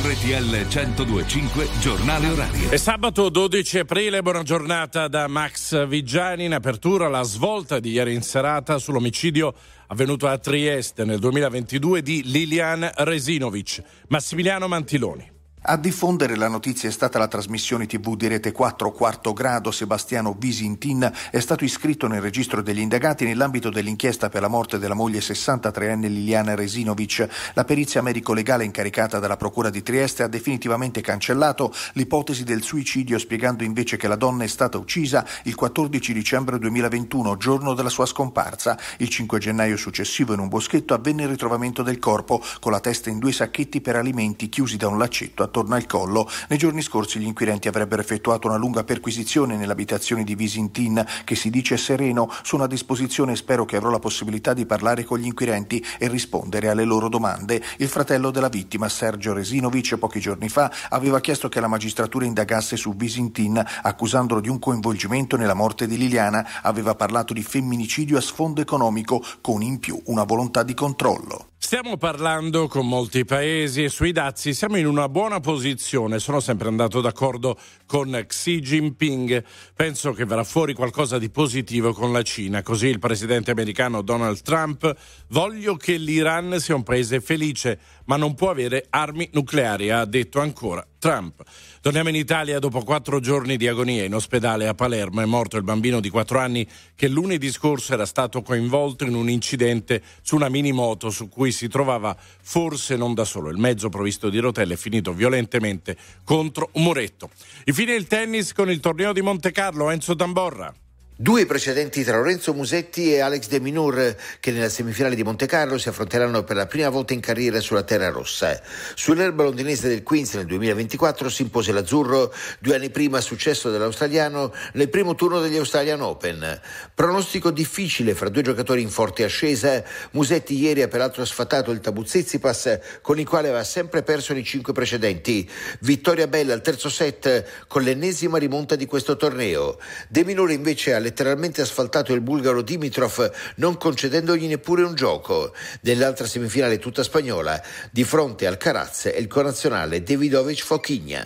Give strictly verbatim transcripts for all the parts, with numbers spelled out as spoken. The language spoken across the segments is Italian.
R T L centodue e cinque, giornale orario. È sabato dodici aprile, buona giornata da Max Vigiani. In apertura la svolta di ieri in serata sull'omicidio avvenuto a Trieste nel duemilaventidue di Lilian Resinovic. Massimiliano Mantiloni. A diffondere la notizia è stata la trasmissione tivù di Rete quattro Quarto Grado. Sebastiano Visintin è stato iscritto nel registro degli indagati nell'ambito dell'inchiesta per la morte della moglie sessantatreenne Liliana Resinovic. La perizia medico-legale incaricata dalla Procura di Trieste ha definitivamente cancellato l'ipotesi del suicidio, spiegando invece che la donna è stata uccisa il quattordici dicembre duemilaventuno, giorno della sua scomparsa. Il cinque gennaio successivo, in un boschetto, avvenne il ritrovamento del corpo con la testa in due sacchetti per alimenti chiusi da un laccetto attorno al collo. Nei giorni scorsi gli inquirenti avrebbero effettuato una lunga perquisizione nell'abitazione di Visintin, che si dice sereno. Sono a disposizione e spero che avrò la possibilità di parlare con gli inquirenti e rispondere alle loro domande. Il fratello della vittima, Sergio Resinovic, pochi giorni fa aveva chiesto che la magistratura indagasse su Visintin, accusandolo di un coinvolgimento nella morte di Liliana. Aveva parlato di femminicidio a sfondo economico, con in più una volontà di controllo. Stiamo parlando con molti paesi e sui dazi siamo in una buona posizione. Sono sempre andato d'accordo con Xi Jinping. Penso che verrà fuori qualcosa di positivo con la Cina. Così il presidente americano Donald Trump: voglio che l'Iran sia un paese felice, ma non può avere armi nucleari, ha detto ancora Trump. Torniamo in Italia. Dopo quattro giorni di agonia in ospedale a Palermo è morto il bambino di quattro anni che lunedì scorso era stato coinvolto in un incidente su una minimoto su cui si trovava forse non da solo. Il mezzo provvisto di rotelle è finito violentemente contro un muretto. Infine il tennis con il torneo di Montecarlo. Enzo Tamborra. Due precedenti tra Lorenzo Musetti e Alex de Minaur, che nella semifinale di Montecarlo si affronteranno per la prima volta in carriera sulla terra rossa. Sull'erba londinese del Queens nel duemilaventiquattro si impose l'azzurro, due anni prima successo dell'australiano nel primo turno degli Australian Open. Pronostico difficile fra due giocatori in forte ascesa. Musetti ieri ha peraltro sfatato il tabù Tsitsipas, con il quale aveva sempre perso nei cinque precedenti. Vittoria bella al terzo set con l'ennesima rimonta di questo torneo. De Minaur invece ha letteralmente asfaltato il bulgaro Dimitrov, non concedendogli neppure un gioco. Nell'altra semifinale tutta spagnola, di fronte al Alcaraz e il connazionale Davidovich Fokina.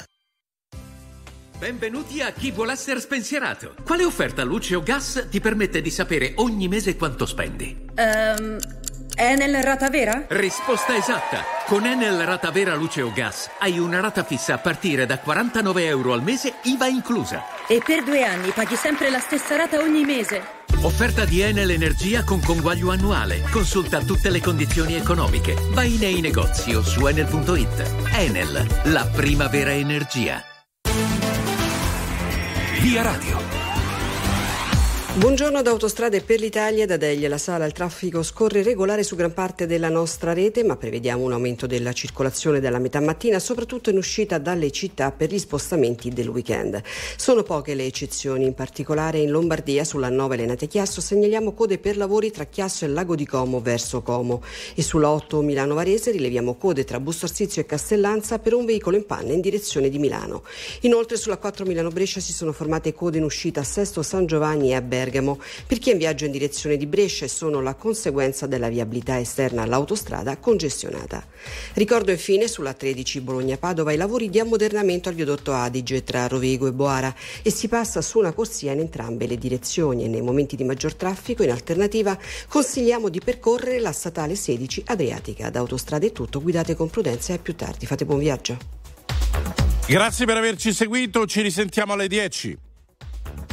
Benvenuti a Chi vuol essere spensierato. Quale offerta luce o gas ti permette di sapere ogni mese quanto spendi? Um, Enel Rata Vera? Risposta esatta. Con Enel Rata Vera luce o gas hai una rata fissa a partire da quarantanove euro al mese, I V A inclusa. E per due anni paghi sempre la stessa rata ogni mese. Offerta di Enel Energia con conguaglio annuale. Consulta tutte le condizioni economiche. Vai nei negozi o su enel punto it. Enel, la prima vera energia. Via Radio. Buongiorno da Autostrade per l'Italia. Da Deglia la Sala il traffico scorre regolare su gran parte della nostra rete, ma prevediamo un aumento della circolazione dalla metà mattina, soprattutto in uscita dalle città per gli spostamenti del weekend. Sono poche le eccezioni, in particolare in Lombardia sulla A nove Lenate-Chiasso segnaliamo code per lavori tra Chiasso e Lago di Como verso Como, e sulla otto Milano-Varese rileviamo code tra Busto Arsizio e Castellanza per un veicolo in panne in direzione di Milano. Inoltre sulla quattro Milano-Brescia si sono formate code in uscita a Sesto San Giovanni e a Bergamo per chi è in viaggio in direzione di Brescia e sono la conseguenza della viabilità esterna all'autostrada congestionata. Ricordo infine sulla tredici Bologna-Padova i lavori di ammodernamento al viadotto Adige tra Rovigo e Boara, e si passa su una corsia in entrambe le direzioni, e nei momenti di maggior traffico in alternativa consigliamo di percorrere la statale sedici Adriatica. Da Autostrade è tutto, guidate con prudenza e a più tardi, fate buon viaggio. Grazie per averci seguito, ci risentiamo alle dieci.